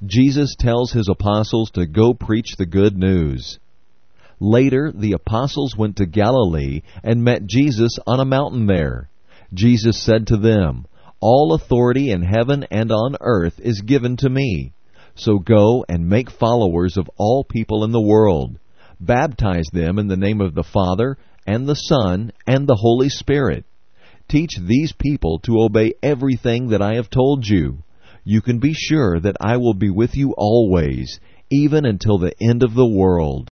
Jesus tells his apostles to go preach the good news. Later, the apostles went to Galilee and met Jesus on a mountain there. Jesus said to them, "All authority in heaven and on earth is given to me. So go and make followers of all people in the world. Baptize them in the name of the Father, and the Son, and the Holy Spirit. Teach these people to obey everything that I have told you. You can be sure that I will be with you always, even until the end of the world."